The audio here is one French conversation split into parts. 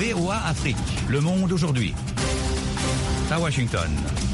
VOA Afrique, le monde aujourd'hui. À Washington.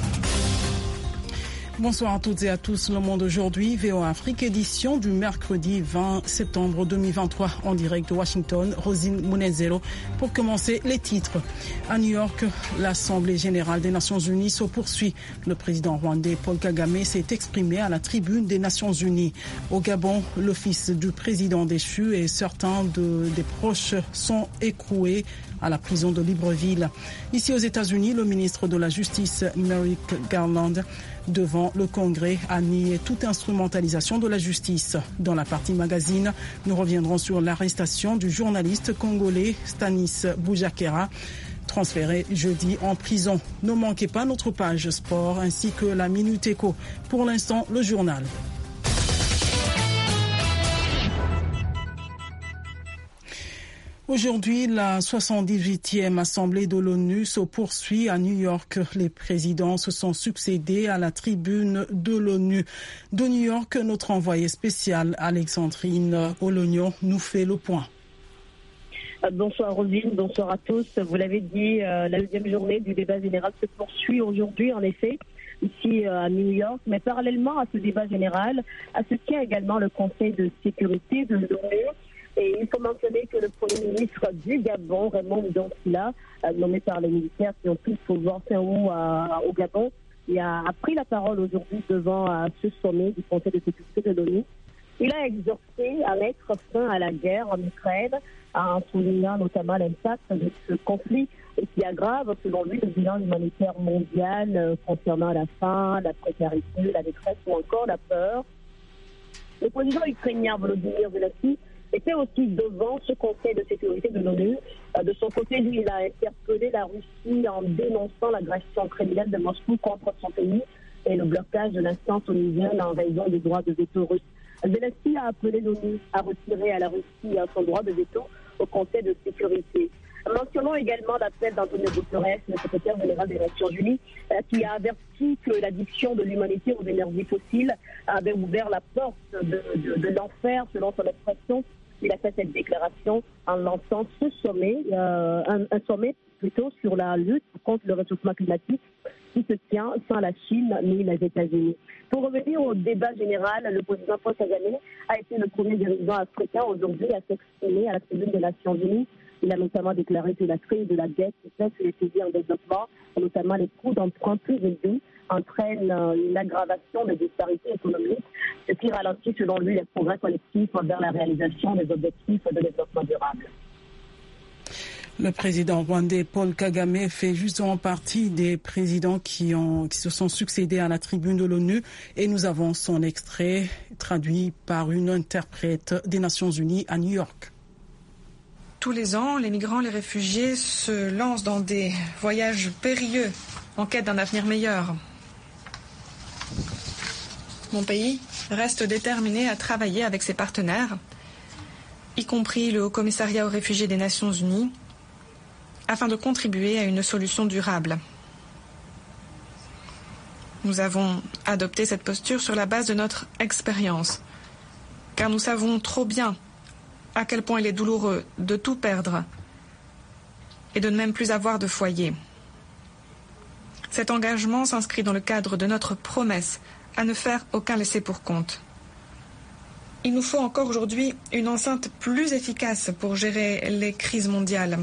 Bonsoir à toutes et à tous. Le monde aujourd'hui, VOA Afrique, édition du mercredi 20 septembre 2023 en direct de Washington. Rosine Munezero pour commencer les titres. À New York, l'Assemblée générale des Nations unies se poursuit. Le président rwandais Paul Kagame s'est exprimé à la tribune des Nations unies. Au Gabon, le fils du président déchu et certains des proches sont écroués à la prison de Libreville. Ici aux États-Unis, le ministre de la Justice, Merrick Garland, devant le Congrès, a nié toute instrumentalisation de la justice. Dans la partie magazine, nous reviendrons sur l'arrestation du journaliste congolais Stanis Boujakera, transféré jeudi en prison. Ne manquez pas notre page sport ainsi que la Minute Éco. Pour l'instant, le journal. Aujourd'hui, la 78e Assemblée de l'ONU se poursuit à New York. Les présidents se sont succédés à la tribune de l'ONU. De New York, notre envoyé spécial Alexandrine Olognon nous fait le point. Bonsoir Rosine, bonsoir à tous. Vous l'avez dit, la deuxième journée du débat général se poursuit aujourd'hui, en effet, ici à New York. Mais parallèlement à ce débat général, se tient également le Conseil de sécurité de l'ONU. Et il faut mentionner que le Premier ministre du Gabon, Raymond Ndontila, nommé par les militaires qui ont pris le pouvoir fin août au Gabon, il a pris la parole aujourd'hui devant ce sommet du Conseil de sécurité de l'ONU. Il a exhorté à mettre fin à la guerre en Ukraine, en soulignant notamment l'impact de ce conflit qui aggrave, selon lui, le bilan humanitaire mondial concernant la faim, la précarité, la détresse ou encore la peur. Le président ukrainien Volodymyr Zelensky était aussi devant ce Conseil de sécurité de l'ONU. De son côté, lui, il a interpellé la Russie en dénonçant l'agression criminelle de Moscou contre son pays et le blocage de l'instance onusienne en raison des droits de veto russes. Zelensky a appelé l'ONU à retirer à la Russie son droit de veto au Conseil de sécurité. Mentionnons également l'appel d'Antonio Guterres, le secrétaire général des Nations Unies, qui a averti que l'addiction de l'humanité aux énergies fossiles avait ouvert la porte de l'enfer, selon son expression. Il a fait cette déclaration en lançant ce sommet, un sommet plutôt sur la lutte contre le réchauffement climatique qui se tient sans la Chine ni les États-Unis. Pour revenir au débat général, le président Paul Kagame a été le premier dirigeant africain aujourd'hui à s'exprimer à la tribune des Nations Unies. Il a notamment déclaré que la crise de la dette qui pèse sur les pays en développement, et notamment les coûts d'emprunt plus élevés, entraîne une aggravation des disparités économiques, ce qui ralentit selon lui les progrès collectifs vers la réalisation des objectifs de développement durable. Le président rwandais Paul Kagame fait justement partie des présidents qui se sont succédés à la tribune de l'ONU et nous avons son extrait traduit par une interprète des Nations Unies à New York. Tous les ans, les migrants, les réfugiés se lancent dans des voyages périlleux en quête d'un avenir meilleur. Mon pays reste déterminé à travailler avec ses partenaires, y compris le Haut-Commissariat aux réfugiés des Nations Unies, afin de contribuer à une solution durable. Nous avons adopté cette posture sur la base de notre expérience, car nous savons trop bien à quel point il est douloureux de tout perdre et de ne même plus avoir de foyer. Cet engagement s'inscrit dans le cadre de notre promesse à ne faire aucun laissé-pour-compte. Il nous faut encore aujourd'hui une enceinte plus efficace pour gérer les crises mondiales.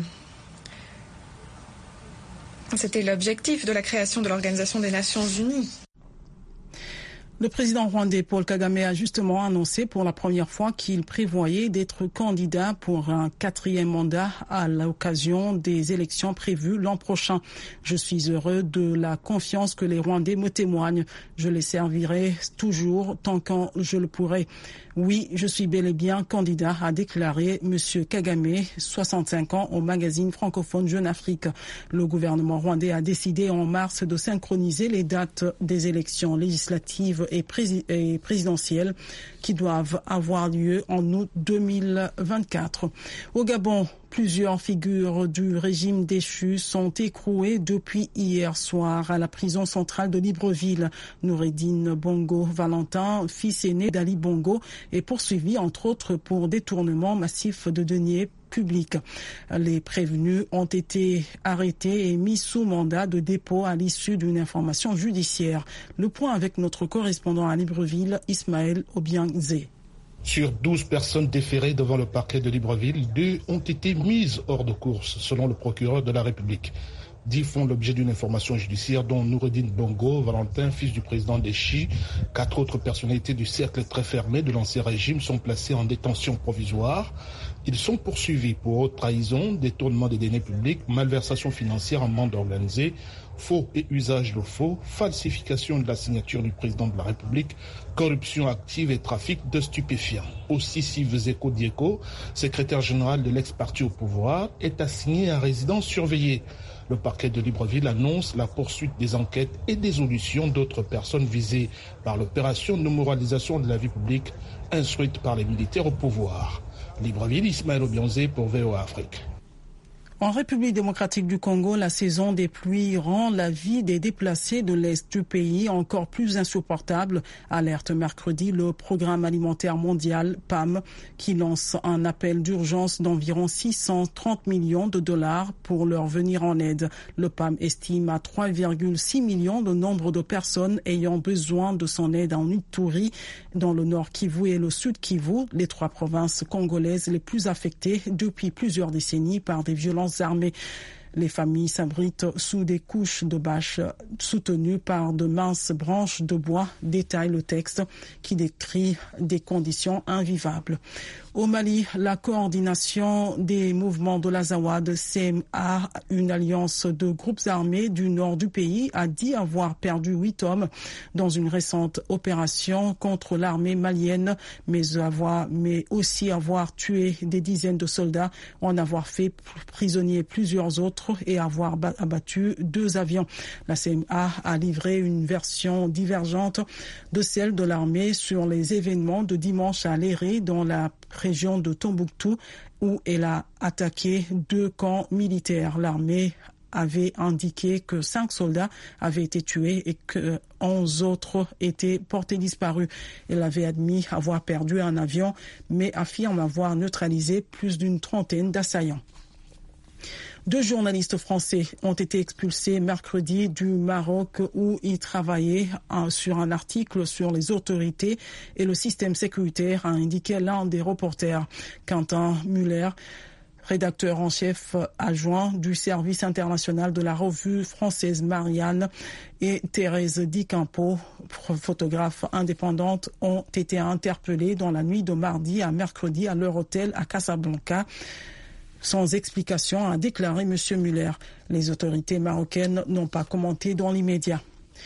C'était l'objectif de la création de l'Organisation des Nations Unies. Le président rwandais Paul Kagame a justement annoncé pour la première fois qu'il prévoyait d'être candidat pour un 4e mandat à l'occasion des élections prévues l'an prochain. Je suis heureux de la confiance que les Rwandais me témoignent. Je les servirai toujours tant que je le pourrai. Oui, je suis bel et bien candidat, a déclaré M. Kagame, 65 ans, au magazine francophone Jeune Afrique. Le gouvernement rwandais a décidé en mars de synchroniser les dates des élections législatives et présidentielles qui doivent avoir lieu en août 2024. Au Gabon, Plusieurs figures du régime déchu sont écrouées depuis hier soir à la prison centrale de Libreville. Noureddine Bongo Valentin, fils aîné d'Ali Bongo, est poursuivi entre autres pour détournement massif de deniers publics. Les prévenus ont été arrêtés et mis sous mandat de dépôt à l'issue d'une information judiciaire. Le point avec notre correspondant à Libreville, Ismaël Obiangzé. Sur 12 personnes déférées devant le parquet de Libreville, 2 ont été mises hors de course, selon le procureur de la République. 10 font l'objet d'une information judiciaire, dont Noureddine Bongo Valentin, fils du président Déchi. 4 autres personnalités du cercle très fermé de l'ancien régime sont placées en détention provisoire. Ils sont poursuivis pour haute trahison, détournement des deniers publics, malversation financière en bande organisée, faux et usage de faux, falsification de la signature du président de la République, corruption active et trafic de stupéfiants. Aussi, Sivzeko Dieko, secrétaire général de l'ex-parti au pouvoir, est assigné à résidence surveillée. Le parquet de Libreville annonce la poursuite des enquêtes et des auditions d'autres personnes visées par l'opération de moralisation de la vie publique instruite par les militaires au pouvoir. Libreville, Ismaël Obiangzé pour VOA Afrique. En République démocratique du Congo, la saison des pluies rend la vie des déplacés de l'Est du pays encore plus insupportable. Alerte mercredi le Programme alimentaire mondial, PAM, qui lance un appel d'urgence d'environ 630 millions de dollars pour leur venir en aide. Le PAM estime à 3,6 millions le nombre de personnes ayant besoin de son aide en Ituri, dans le nord Kivu et le sud Kivu, les 3 provinces congolaises les plus affectées depuis plusieurs décennies par des violences armées. Les familles s'abritent sous des couches de bâches soutenues par de minces branches de bois, détaille le texte qui décrit des conditions invivables. Au Mali, la coordination des mouvements de l'Azawad, CMA, une alliance de groupes armés du nord du pays, a dit avoir perdu 8 hommes dans une récente opération contre l'armée malienne, mais aussi avoir tué des dizaines de soldats, en avoir fait prisonnier plusieurs autres et avoir abattu 2 avions. La CMA a livré une version divergente de celle de l'armée sur les événements de dimanche à Léré, dans la région de Tombouctou, où elle a attaqué 2 camps militaires. L'armée avait indiqué que 5 soldats avaient été tués et que 11 autres étaient portés disparus. Elle avait admis avoir perdu un avion, mais affirme avoir neutralisé plus d'une trentaine d'assaillants. 2 journalistes français ont été expulsés mercredi du Maroc, où ils travaillaient sur un article sur les autorités et le système sécuritaire, a indiqué l'un des reporters. Quentin Muller, rédacteur en chef adjoint du service international de la revue française Marianne, et Thérèse Di Campo, photographe indépendante, ont été interpellés dans la nuit de mardi à mercredi à leur hôtel à Casablanca, sans explication, a déclaré M. Muller. Les autorités marocaines n'ont pas commenté dans l'immédiat.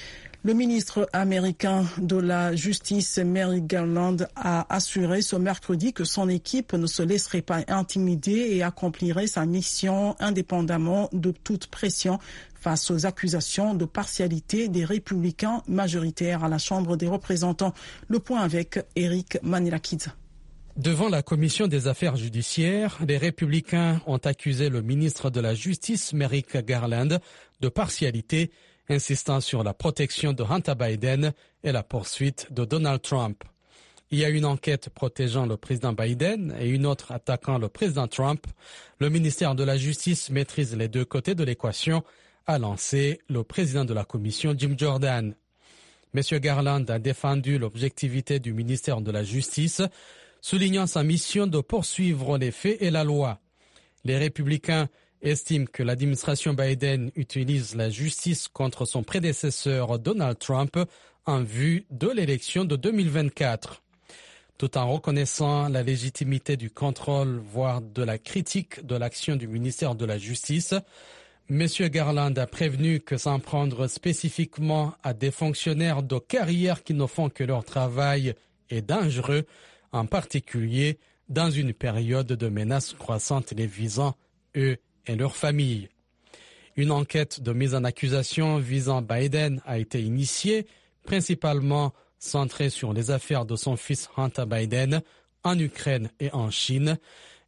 Le ministre américain de la Justice, Merrick Garland, a assuré ce mercredi que son équipe ne se laisserait pas intimider et accomplirait sa mission indépendamment de toute pression face aux accusations de partialité des républicains majoritaires à la Chambre des représentants. Le point avec Eric Manilakidze. Devant la commission des affaires judiciaires, les républicains ont accusé le ministre de la Justice, Merrick Garland, de partialité, insistant sur la protection de Hunter Biden et la poursuite de Donald Trump. Il y a une enquête protégeant le président Biden et une autre attaquant le président Trump. Le ministère de la Justice maîtrise les 2 côtés de l'équation, a lancé le président de la commission, Jim Jordan. M. Garland a défendu l'objectivité du ministère de la Justice, soulignant sa mission de poursuivre les faits et la loi. Les républicains estiment que l'administration Biden utilise la justice contre son prédécesseur Donald Trump en vue de l'élection de 2024. Tout en reconnaissant la légitimité du contrôle, voire de la critique de l'action du ministère de la Justice, M. Garland a prévenu que s'en prendre spécifiquement à des fonctionnaires de carrière qui ne font que leur travail est dangereux, en particulier dans une période de menaces croissantes les visant, eux et leurs familles. Une enquête de mise en accusation visant Biden a été initiée, principalement centrée sur les affaires de son fils Hunter Biden en Ukraine et en Chine.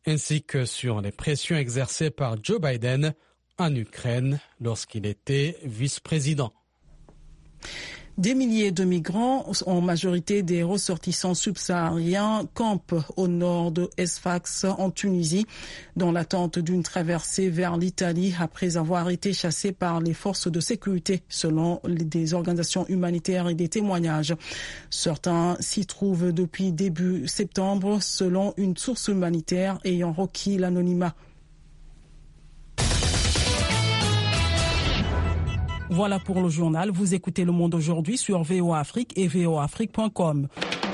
ainsi que sur les pressions exercées par Joe Biden en Ukraine lorsqu'il était vice-président. Des milliers de migrants, en majorité des ressortissants subsahariens, campent au nord de Sfax en Tunisie dans l'attente d'une traversée vers l'Italie après avoir été chassés par les forces de sécurité selon des organisations humanitaires et des témoignages. Certains s'y trouvent depuis début septembre selon une source humanitaire ayant requis l'anonymat. Voilà pour le journal. Vous écoutez Le Monde aujourd'hui sur VOA Afrique et voaafrique.com.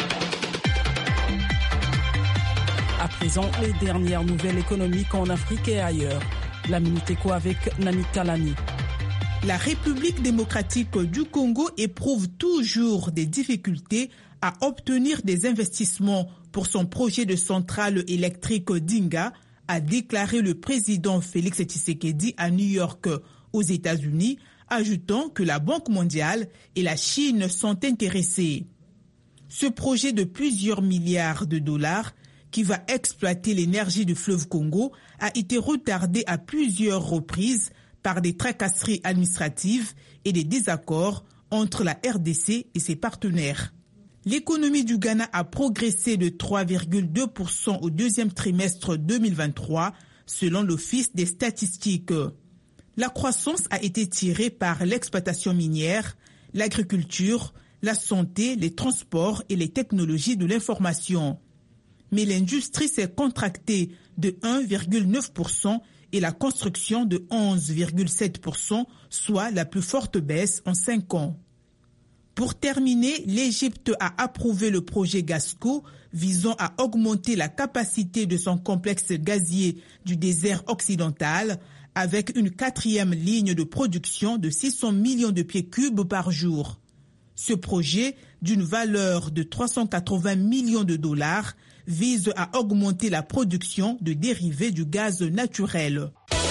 À présent, les dernières nouvelles économiques en Afrique et ailleurs. La Minute Éco avec Nani Talani. La République démocratique du Congo éprouve toujours des difficultés à obtenir des investissements pour son projet de centrale électrique d'Inga, a déclaré le président Félix Tshisekedi à New York, aux États-Unis, ajoutant que la Banque mondiale et la Chine sont intéressées. Ce projet de plusieurs milliards de dollars qui va exploiter l'énergie du fleuve Congo a été retardé à plusieurs reprises par des tracasseries administratives et des désaccords entre la RDC et ses partenaires. L'économie du Ghana a progressé de 3,2% au deuxième trimestre 2023, selon l'Office des statistiques. La croissance a été tirée par l'exploitation minière, l'agriculture, la santé, les transports et les technologies de l'information. Mais l'industrie s'est contractée de 1,9% et la construction de 11,7%, soit la plus forte baisse en 5 ans. Pour terminer, l'Égypte a approuvé le projet Gasco visant à augmenter la capacité de son complexe gazier du désert occidental avec une 4e ligne de production de 600 millions de pieds cubes par jour. Ce projet, d'une valeur de 380 millions de dollars, vise à augmenter la production de dérivés du gaz naturel.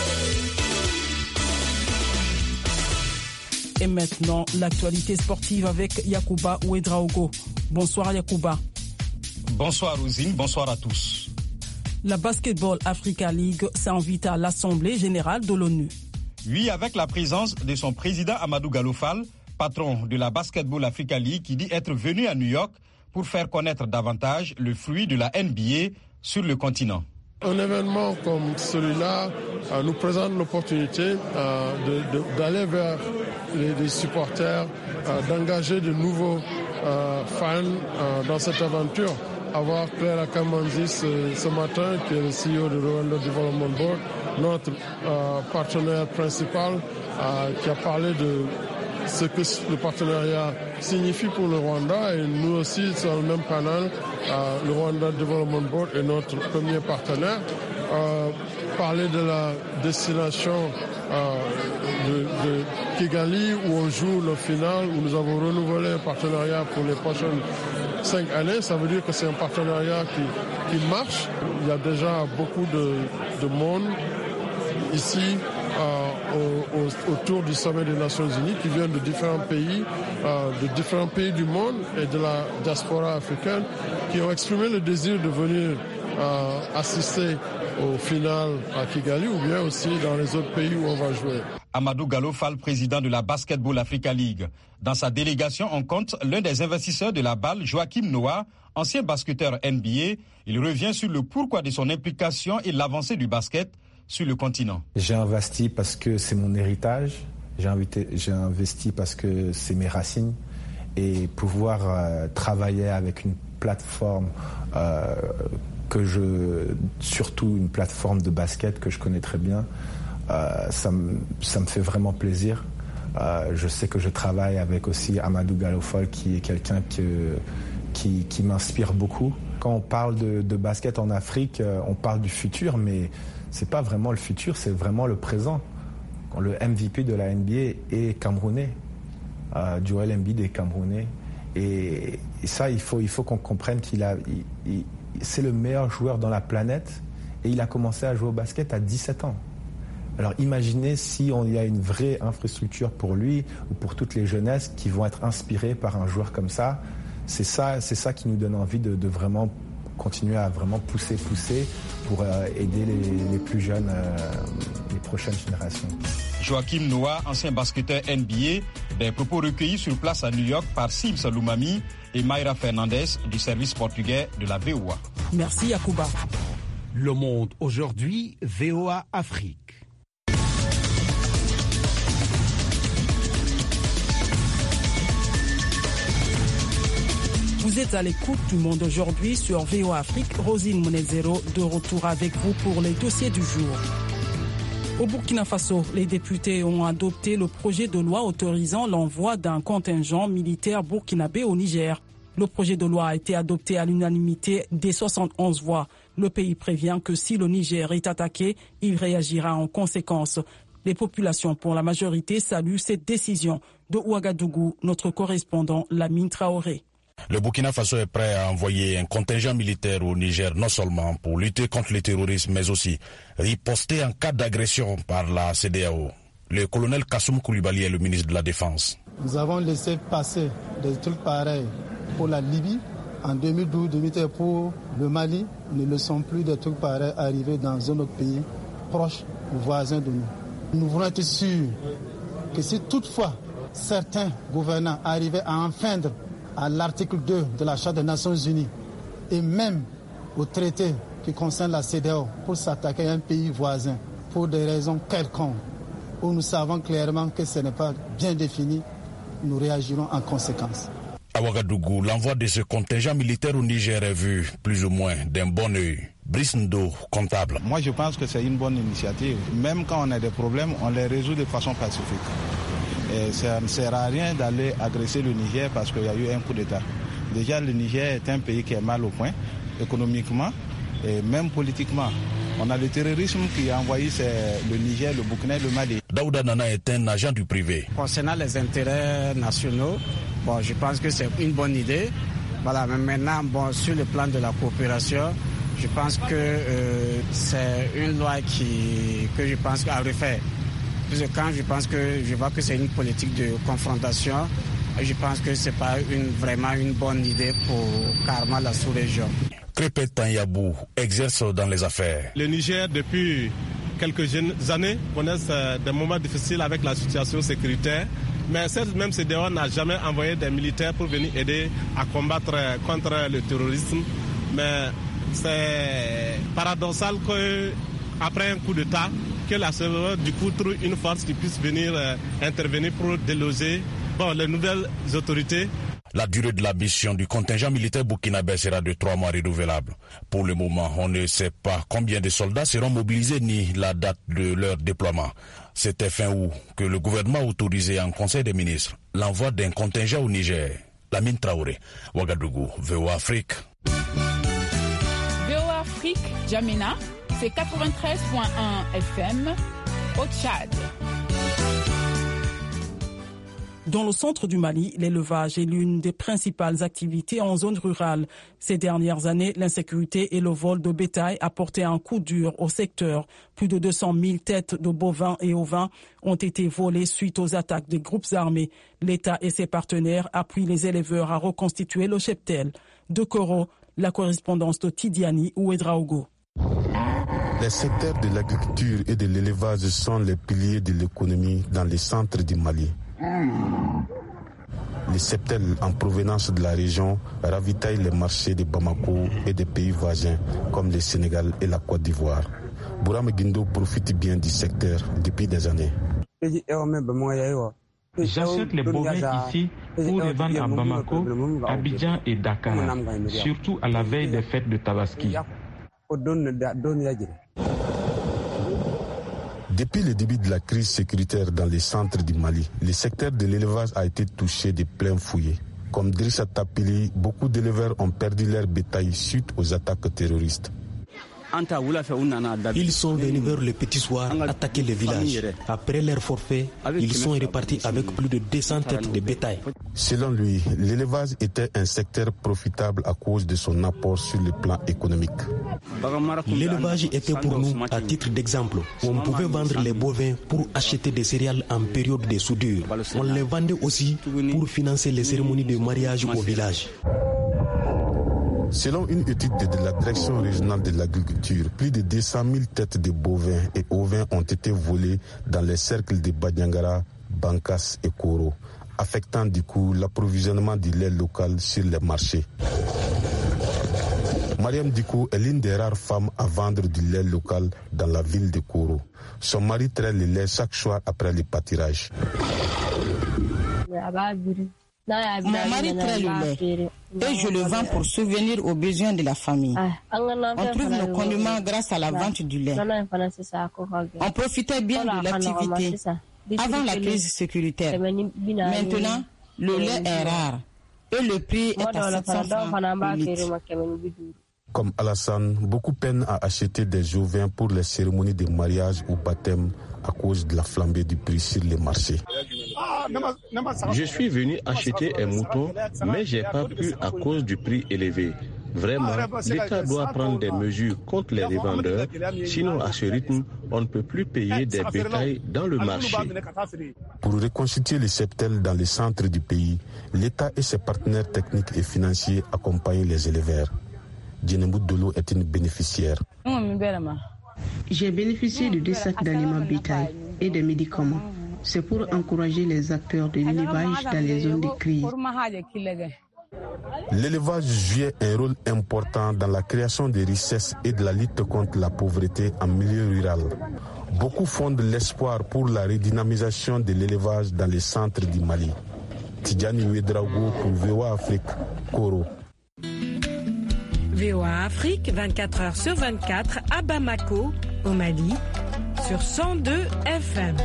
Et maintenant, l'actualité sportive avec Yacouba Ouedraogo. Bonsoir Yacouba. Bonsoir Rosine, bonsoir à tous. La Basketball Africa League s'invite à l'Assemblée générale de l'ONU. Oui, avec la présence de son président Amadou Gallo Fall, patron de la Basketball Africa League, qui dit être venu à New York pour faire connaître davantage le fruit de la NBA sur le continent. Un événement comme celui-là nous présente l'opportunité d'aller vers les supporters, d'engager de nouveaux fans dans cette aventure. Avoir Claire Akamanzi ce matin, qui est le CEO de Rwanda Development Board, notre partenaire principal, qui a parlé de ce que le partenariat signifie pour le Rwanda, et nous aussi sur le même panel, le Rwanda Development Board est notre premier partenaire. Parler de la destination de Kigali où on joue le final, où nous avons renouvelé un partenariat pour les prochaines 5 années, ça veut dire que c'est un partenariat qui marche. Il y a déjà beaucoup de monde ici autour du sommet des Nations Unies qui viennent de différents pays du monde et de la diaspora africaine qui ont exprimé le désir de venir assister au final à Kigali ou bien aussi dans les autres pays où on va jouer. Amadou Gallo Fall, président de la Basketball Africa League. Dans sa délégation, on compte l'un des investisseurs de la balle, Joachim Noah, ancien basketteur NBA. Il revient sur le pourquoi de son implication et l'avancée du basket sur le continent. J'ai investi parce que c'est mon héritage, j'ai investi parce que c'est mes racines, et pouvoir travailler avec une plateforme surtout une plateforme de basket que je connais très bien, ça me fait vraiment plaisir. Je sais que je travaille avec aussi Amadou Gallo Fall, qui est quelqu'un qui m'inspire beaucoup. Quand on parle de basket en Afrique, on parle du futur, mais c'est pas vraiment le futur, c'est vraiment le présent. Le MVP de la NBA est camerounais, Joel Embiid est camerounais, et ça il faut qu'on comprenne c'est le meilleur joueur dans la planète, et il a commencé à jouer au basket à 17 ans. Alors imaginez si il y a une vraie infrastructure pour lui ou pour toutes les jeunesses qui vont être inspirées par un joueur comme ça. C'est ça qui nous donne envie de vraiment continuer à vraiment pousser pour aider les plus jeunes, les prochaines générations. Joachim Noah, ancien basketteur NBA, des propos recueillis sur place à New York par Sim Saloumami et Mayra Fernandez du service portugais de la VOA. Merci Yacouba. Le Monde aujourd'hui, VOA Afrique. Vous êtes à l'écoute du Monde aujourd'hui sur VOA Afrique. Rosine Monezero de retour avec vous pour les dossiers du jour. Au Burkina Faso, les députés ont adopté le projet de loi autorisant l'envoi d'un contingent militaire burkinabé au Niger. Le projet de loi a été adopté à l'unanimité des 71 voix. Le pays prévient que si le Niger est attaqué, il réagira en conséquence. Les populations, pour la majorité, saluent cette décision. De Ouagadougou, notre correspondant Lamine Traoré. Le Burkina Faso est prêt à envoyer un contingent militaire au Niger, non seulement pour lutter contre le terrorisme, mais aussi riposter en cas d'agression par la CEDEAO. Le colonel Kassoum Koulibaly est le ministre de la Défense. Nous avons laissé passer des trucs pareils pour la Libye en 2012, 2013 pour le Mali. Ne laissons plus des trucs pareils arriver dans un autre pays proche ou voisin de nous. Nous voulons être sûrs que si toutefois certains gouvernants arrivaient à enfreindre à l'article 2 de la Charte des Nations Unies et même au traité qui concerne la CEDEAO pour s'attaquer à un pays voisin pour des raisons quelconques, où nous savons clairement que ce n'est pas bien défini, nous réagirons en conséquence. À Ouagadougou, l'envoi de ce contingent militaire au Niger est vu plus ou moins d'un bon œil. Brice Ndo, comptable. Moi je pense que c'est une bonne initiative. Même quand on a des problèmes, on les résout de façon pacifique. Et ça ne sert à rien d'aller agresser le Niger parce qu'il y a eu un coup d'État. Déjà, le Niger est un pays qui est mal au point, économiquement et même politiquement. On a le terrorisme qui a envahi le Niger, le Burkina et le Mali. Daouda Nana est un agent du privé. Concernant les intérêts nationaux, je pense que c'est une bonne idée. Voilà, mais maintenant, sur le plan de la coopération, je pense que c'est une loi que je pense à refaire. Parce que quand je vois que c'est une politique de confrontation, je pense que ce n'est pas vraiment une bonne idée pour carrément la sous-région. Krépé Tanyabou exerce dans les affaires. Le Niger, depuis quelques années, connaît des moments difficiles avec la situation sécuritaire. Mais cette même CEDEAO n'a jamais envoyé des militaires pour venir aider à combattre contre le terrorisme. Mais c'est paradoxal qu'après un coup d'État, que la CEDEAO du coup trouve une force qui puisse venir intervenir pour déloger les nouvelles autorités. La durée de la mission du contingent militaire burkinabé sera de 3 mois renouvelable. Pour le moment, on ne sait pas combien de soldats seront mobilisés ni la date de leur déploiement. C'était fin août que le gouvernement a autorisé en Conseil des ministres l'envoi d'un contingent au Niger. Lamine Traoré, Ouagadougou, VOA Afrique. VOA Afrique, Djamena, c'est 93.1 FM au Tchad. Dans le centre du Mali, l'élevage est l'une des principales activités en zone rurale. Ces dernières années, l'insécurité et le vol de bétail a porté un coup dur au secteur. Plus de 200 000 têtes de bovins et ovins ont été volées suite aux attaques des groupes armés. L'État et ses partenaires appuient les éleveurs à reconstituer le cheptel. De Koro, la correspondance de Tidiani Ouedraogo. Les secteurs de l'agriculture et de l'élevage sont les piliers de l'économie dans les centres du Mali. Les cheptels en provenance de la région ravitaillent les marchés de Bamako et des pays voisins comme le Sénégal et la Côte d'Ivoire. Bourama Guindo profite bien du secteur depuis des années. J'achète les bovins ici pour les vendre à Bamako, Abidjan et Dakar, surtout à la veille des fêtes de Tabaski. Depuis le début de la crise sécuritaire dans les centres du Mali, le secteur de l'élevage a été touché de plein fouet. Comme Drissa Tapili, beaucoup d'éleveurs ont perdu leur bétail suite aux attaques terroristes. Ils sont venus vers le petit soir attaquer le village. Après leur forfait, ils sont repartis avec plus de 200 têtes de bétail. Selon lui, l'élevage était un secteur profitable à cause de son apport sur le plan économique. L'élevage était pour nous, à titre d'exemple, on pouvait vendre les bovins pour acheter des céréales en période de soudure. On les vendait aussi pour financer les cérémonies de mariage au village. Selon une étude de la Direction régionale de l'agriculture, plus de 200 000 têtes de bovins et ovins ont été volées dans les cercles de Badiangara, Bankas et Koro, affectant du coup l'approvisionnement du lait local sur les marchés. Mariam Diko est l'une des rares femmes à vendre du lait local dans la ville de Koro. Son mari traite le lait chaque soir après le pâturage. Mon mari traite le lait et je le vends pour subvenir aux besoins de la famille. On trouve nos condiments grâce à la vente du lait. On profitait bien de l'activité avant la crise sécuritaire. Maintenant, le lait est rare et le prix est à 700 francs le litre. Comme Alassane, beaucoup peinent à acheter des ovins pour les cérémonies de mariage ou baptême à cause de la flambée du prix sur les marchés. Je suis venu acheter un mouton, mais je n'ai pas pu à cause du prix élevé. Vraiment, l'État doit prendre des mesures contre les revendeurs, sinon à ce rythme, on ne peut plus payer des bétails dans le marché. Pour reconstituer les cheptels dans les centres du pays, l'État et ses partenaires techniques et financiers accompagnent les éleveurs. Djenembout Dolo est une bénéficiaire. J'ai bénéficié de 2 sacs d'aliments bétail et des médicaments. C'est pour encourager les acteurs de l'élevage dans les zones de crise. L'élevage jouait un rôle important dans la création de richesses et de la lutte contre la pauvreté en milieu rural. Beaucoup fondent l'espoir pour la redynamisation de l'élevage dans les centres du Mali. Tidjani Ouedraogo pour VOA Afrique, Koro. VOA Afrique, 24 heures sur 24 à Bamako, au Mali, sur 102 FM.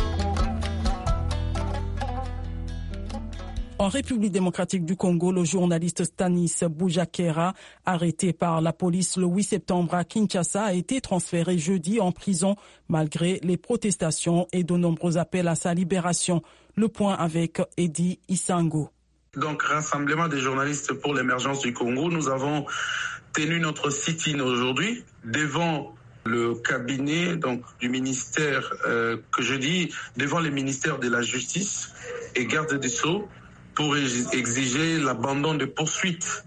En République démocratique du Congo, le journaliste Stanis Boujakera, arrêté par la police le 8 septembre à Kinshasa, a été transféré jeudi en prison malgré les protestations et de nombreux appels à sa libération. Le point avec Eddie Isango. Donc, Rassemblement des journalistes pour l'émergence du Congo, nous avons tenu notre sit-in aujourd'hui devant le cabinet donc du ministère, devant les ministères de la Justice et Garde des Sceaux pour exiger l'abandon de poursuites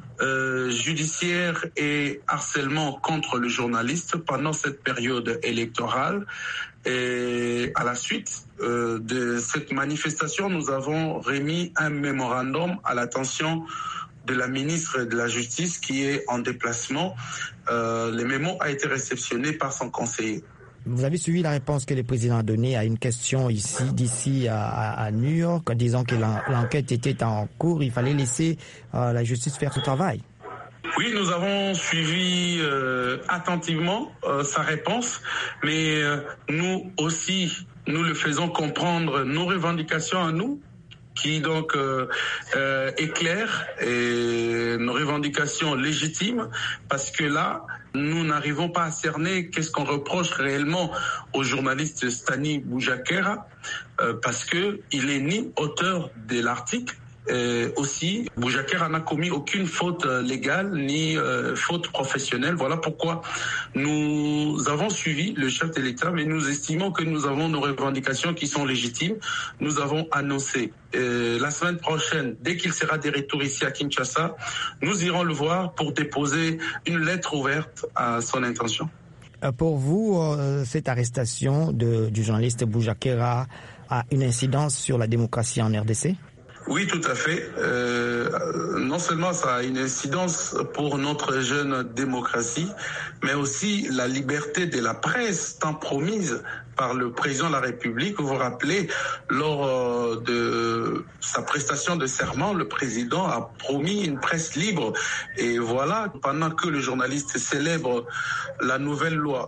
judiciaires et harcèlement contre le journaliste pendant cette période électorale. Et à la suite de cette manifestation, nous avons remis un mémorandum à l'attention de la ministre de la Justice qui est en déplacement. Le mémo a été réceptionné par son conseiller. Vous avez suivi la réponse que le président a donnée à une question d'ici à New York, disant que l'enquête était en cours, il fallait laisser la justice faire son travail. Oui, nous avons suivi attentivement sa réponse, mais nous aussi, nous le faisons comprendre nos revendications à nous, qui donc éclairent nos revendications légitimes, parce que là, nous n'arrivons pas à cerner qu'est-ce qu'on reproche réellement au journaliste Stanis Boujakera, parce que il est ni auteur de l'article. Aussi, Boujakera n'a commis aucune faute légale ni faute professionnelle. Voilà pourquoi nous avons suivi le chef de l'État, mais nous estimons que nous avons nos revendications qui sont légitimes. Nous avons annoncé la semaine prochaine, dès qu'il sera de retour ici à Kinshasa, nous irons le voir pour déposer une lettre ouverte à son intention. Pour vous, cette arrestation du journaliste Boujakera a une incidence sur la démocratie en RDC ? Oui, tout à fait. Non seulement ça a une incidence pour notre jeune démocratie, mais aussi la liberté de la presse tant promise par le président de la République. Vous vous rappelez, lors de sa prestation de serment, le président a promis une presse libre. Et voilà, pendant que le journaliste célèbre la nouvelle loi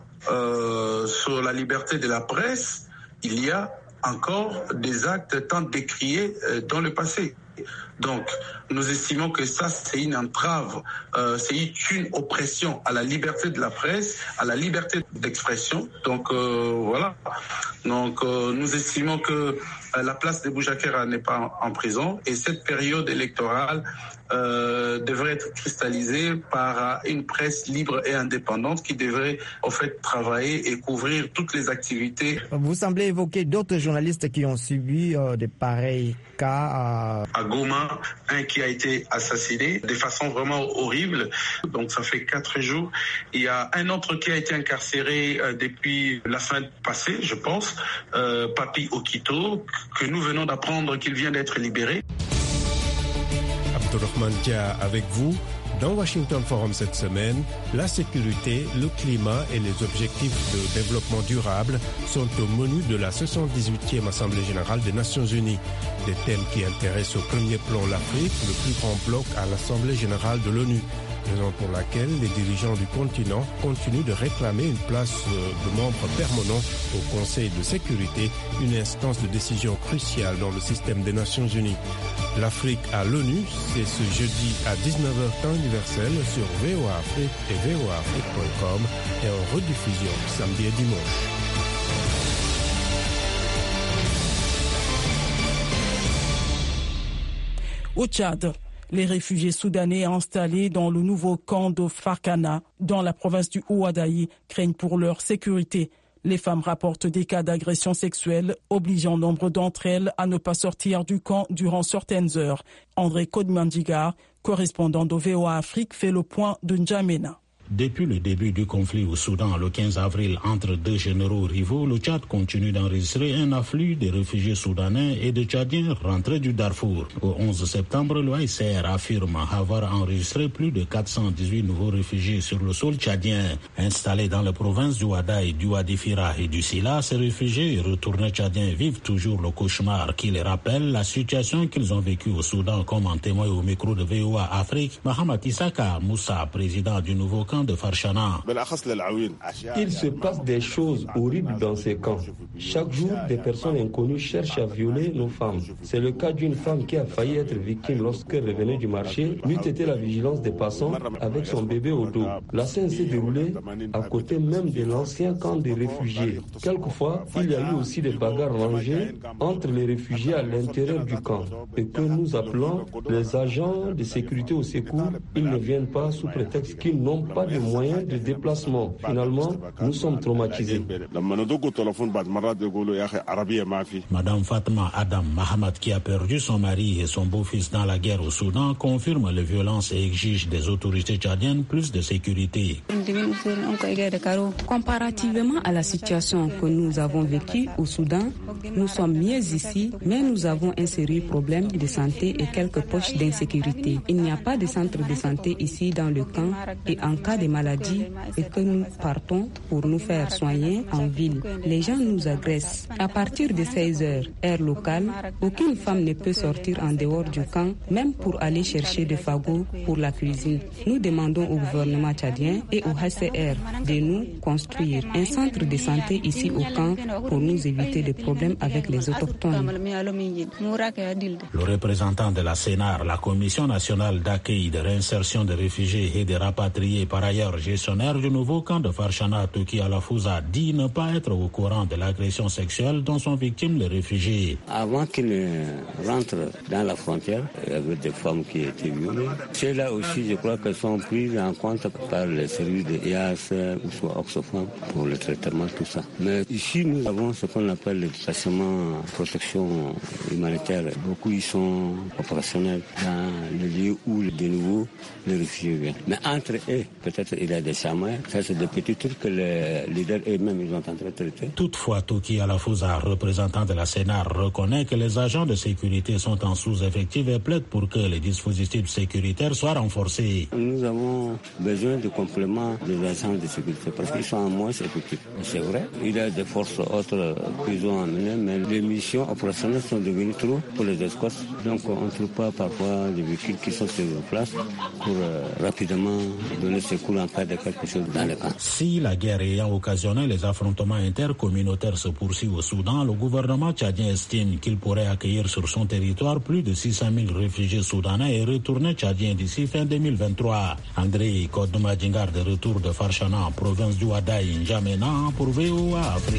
sur la liberté de la presse, il y a encore des actes tant décriés dans le passé. Donc, nous estimons que ça, c'est une entrave, c'est une oppression à la liberté de la presse, à la liberté d'expression. Donc, voilà. Donc, nous estimons que la place de Boujakera n'est pas en prison et cette période électorale devrait être cristallisée par une presse libre et indépendante qui devrait, en fait, travailler et couvrir toutes les activités. Vous semblez évoquer d'autres journalistes qui ont subi de pareils cas à Goma, Soudan, un qui a été assassiné de façon vraiment horrible. Donc ça fait 4 jours. Il y a un autre qui a été incarcéré depuis la semaine passée, je pense, Papi Okito, que nous venons d'apprendre qu'il vient d'être libéré. Abdurrahman Dia avec vous. Dans Washington Forum cette semaine, la sécurité, le climat et les objectifs de développement durable sont au menu de la 78e Assemblée générale des Nations unies. Des thèmes qui intéressent au premier plan l'Afrique, le plus grand bloc à l'Assemblée générale de l'ONU. Raison pour laquelle les dirigeants du continent continuent de réclamer une place de membre permanent au Conseil de sécurité, une instance de décision cruciale dans le système des Nations unies. L'Afrique à l'ONU, c'est ce jeudi à 19h temps universel sur VOA Afrique et voaafrique.com et en rediffusion samedi et dimanche. Au Tchad, les réfugiés soudanais installés dans le nouveau camp de Farkana, dans la province du Ouadaï, craignent pour leur sécurité. Les femmes rapportent des cas d'agression sexuelle, obligeant nombre d'entre elles à ne pas sortir du camp durant certaines heures. André Kodmandigar, correspondant de VOA Afrique, fait le point de N'Djamena. Depuis le début du conflit au Soudan, le 15 avril, entre deux généraux rivaux, le Tchad continue d'enregistrer un afflux de réfugiés soudanais et de Tchadiens rentrés du Darfour. Au 11 septembre, l'OICR affirme avoir enregistré plus de 418 nouveaux réfugiés sur le sol tchadien. Installés dans les provinces du Ouadaï, du Wadifira et du Sila, ces réfugiés et retournés tchadiens vivent toujours le cauchemar qui les rappelle la situation qu'ils ont vécue au Soudan, comme en témoigne au micro de VOA Afrique, Mohamed Issaka Moussa, président du nouveau camp de Farchana. Il se passe des choses horribles dans ces camps. Chaque jour, des personnes inconnues cherchent à violer nos femmes. C'est le cas d'une femme qui a failli être victime lorsqu'elle revenait du marché, n'eût été la vigilance des passants avec son bébé au dos. La scène s'est déroulée à côté même de l'ancien camp des réfugiés. Quelquefois, il y a eu aussi des bagarres rangées entre les réfugiés à l'intérieur du camp et que nous appelons les agents de sécurité au secours. Ils ne viennent pas sous prétexte qu'ils n'ont pas de moyens de déplacement. Finalement, nous sommes traumatisés. Madame Fatma Adam Mahamat, qui a perdu son mari et son beau-fils dans la guerre au Soudan, confirme les violences et exige des autorités tchadiennes plus de sécurité. Comparativement à la situation que nous avons vécue au Soudan, nous sommes mieux ici, mais nous avons un sérieux problème de santé et quelques poches d'insécurité. Il n'y a pas de centre de santé ici dans le camp et en cas de maladie et que nous partons pour nous faire soigner en ville. Les gens nous agressent. À partir de 16 heures, heure locale, aucune femme ne peut sortir en dehors du camp, même pour aller chercher des fagots pour la cuisine. Nous demandons au gouvernement tchadien et au HCR de nous construire un centre de santé ici au camp pour nous éviter des problèmes avec les autochtones. Le représentant de la CNAR, la Commission nationale d'accueil, de réinsertion des réfugiés et des rapatriés, par ailleurs gestionnaire du nouveau camp de Farchana, Toki Alafouza, dit ne pas être au courant de l'agression sexuelle dont sont victimes les réfugiés. Avant qu'ils rentrent dans la frontière, il y avait des femmes qui étaient violées. Celles-là aussi, je crois qu'elles sont prises en compte par les services de IAS ou soit Oxfam pour le traitement, tout ça. Mais ici, nous avons ce qu'on appelle le détachement protection humanitaire. Beaucoup ils sont opérationnels dans les lieux où de nouveau les réfugiés viennent. Mais entre eux, peut-être il y a des chamans, ça c'est des petits trucs que les leaders eux-mêmes ils ont en train de traiter. Toutefois, Toki Alafouza, représentant de la CNAR, reconnaît que les agents de sécurité sont en sous-effectif et plaide pour que les dispositifs sécuritaires soient renforcés. Nous avons besoin de compléments des agents de sécurité parce qu'ils sont en moins effectifs. C'est vrai, il y a des forces autres qu'ils ont amenées, mais les missions opérationnelles sont devenues trop pour les escortes. Donc on ne trouve pas parfois des véhicules qui sont sur place pour rapidement donner secours en cas de quelque chose dans le camp. Si la guerre ayant occasionné les affrontements intercommunautaires se poursuit au Soudan, le gouvernement tchadien estime qu'il pourrait accueillir sur son territoire plus de 600 000 réfugiés soudanais et retournés tchadiens d'ici fin 2023. André Kodoumadjingar, de retour de Farchana, province du Ouadaï, N'Djamena, pour VOA Afrique.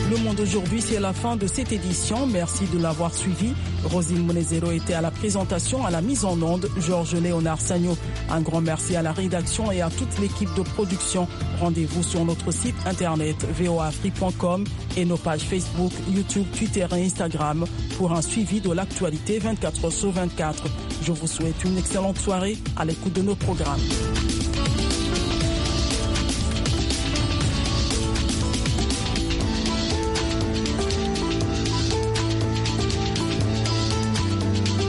Le Monde aujourd'hui, c'est la fin de cette édition. Merci de l'avoir suivi. Rosine Monezero était à la présentation, à la mise en onde. Georges Léonard Sagno. Un grand merci à la rédaction et à toute l'équipe de production. Rendez-vous sur notre site internet voafrique.com et nos pages Facebook, YouTube, Twitter et Instagram pour un suivi de l'actualité 24h sur 24. Je vous souhaite une excellente soirée à l'écoute de nos programmes.